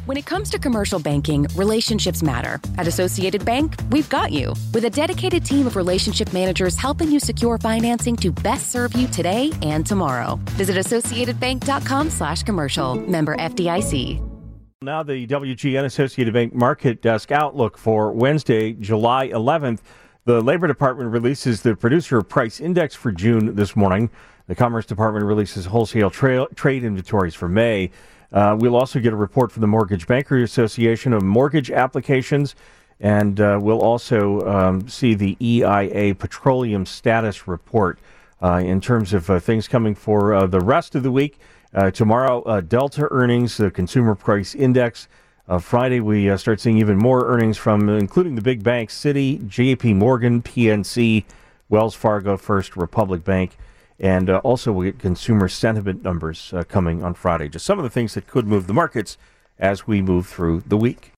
When it comes to commercial banking, relationships matter. At Associated Bank, we've got you. With a dedicated team of relationship managers helping you secure financing to best serve you today and tomorrow. Visit associatedbank.com/commercial. Member FDIC. Now the WGN Associated Bank Market Desk outlook for Wednesday, July 11th. The Labor Department releases the Producer Price Index for June this morning. The Commerce Department releases wholesale trade inventories for May. We'll also get a report from the Mortgage Bankers Association of mortgage applications, and we'll also see the EIA petroleum status report in terms of things coming for the rest of the week. Tomorrow, Delta earnings, the Consumer Price Index. Friday, we start seeing even more earnings from including the big banks, Citi, JP Morgan, PNC, Wells Fargo, First Republic Bank. And also we'll get consumer sentiment numbers coming on Friday. Just some of the things that could move the markets as we move through the week.